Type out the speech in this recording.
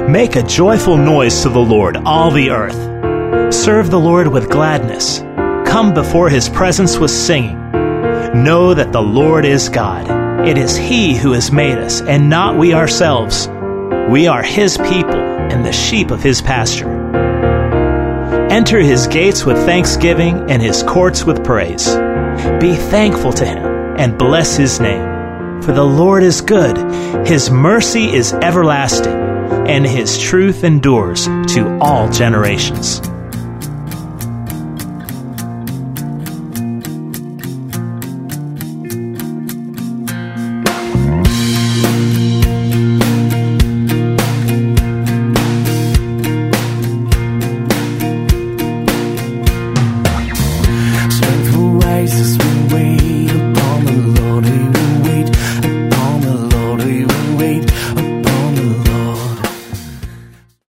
Make a joyful noise to the Lord, all the earth. Serve the Lord with gladness. Come before his presence with singing. Know that the Lord is God. It is he who has made us, and not we ourselves. We are his people and the sheep of his pasture. Enter his gates with thanksgiving and his courts with praise. Be thankful to him and bless his name. For the Lord is good. His mercy is everlasting, and his truth endures to all generations.